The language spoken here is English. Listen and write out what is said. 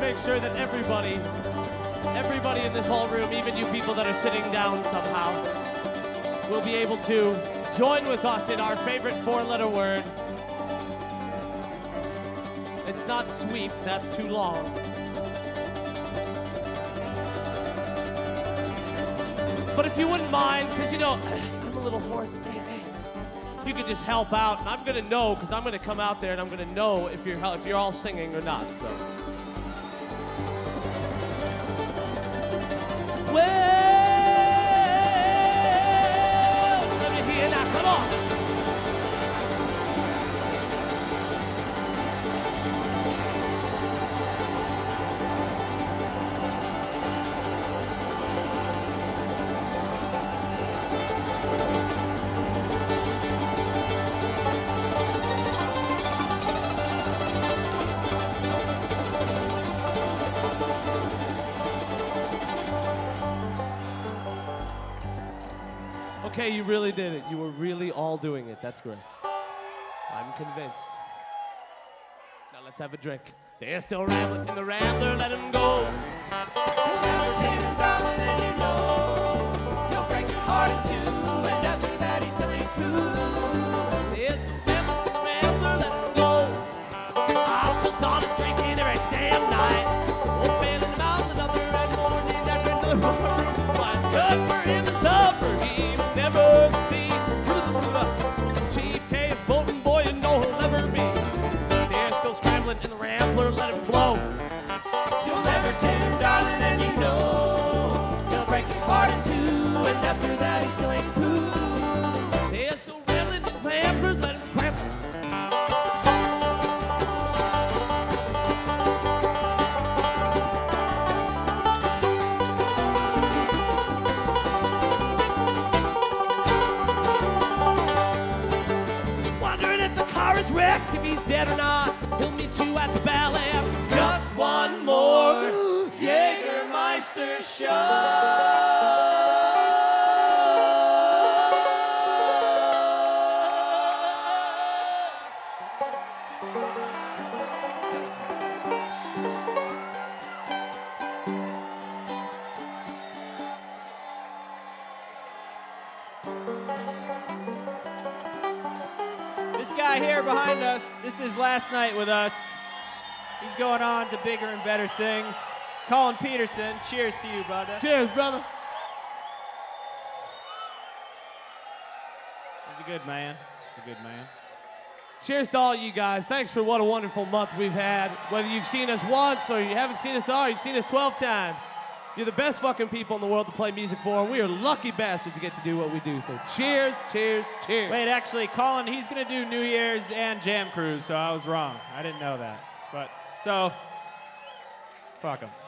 make sure that everybody in this whole room, even you people that are sitting down somehow, will be able to join with us in our favorite four-letter word. It's not sweep, that's too long. But if you wouldn't mind, because you know, I'm a little hoarse. If you could just help out, and I'm gonna know, because I'm gonna come out there and I'm gonna know if you're all singing or not. So. Well, let me hear now. Come on. Okay, you really did it. You were really all doing it. That's great. I'm convinced. Now let's have a drink. They're still rambling in the Rambler, let them go. Never take him down, and then you know he'll break your heart in two, and after that he's still ain't true. They're still rambling in the Rambler, let them go. I'll put on a drink in every damn night. Won't bail in the mouth another red morning after another roof fine. Good for him and suffer he will never see. Chief K is Bolton boy and no he'll never be. They're still scrambling in the Rambler, let him blow. You'll never take him, darling, and you know he'll break your heart in two, and after that he still ain't through. They're still rambling in the Ramblers, let him crample. Wondering if the car is wrecked, if he's dead or not. He'll meet you at the ballet after just one more Jägermeister show. This guy here behind us, this is last night with us. He's going on to bigger and better things. Colin Peterson, cheers to you, brother. Cheers, brother. He's a good man. He's a good man. Cheers to all you guys. Thanks for what a wonderful month we've had. Whether you've seen us once or you haven't seen us all, you've seen us 12 times. You're the best fucking people in the world to play music for, and we are lucky bastards to get to do what we do. So cheers, cheers, cheers. Wait, actually, Colin, he's going to do New Year's and Jam Cruise, so I was wrong. I didn't know that. But, so, fuck him.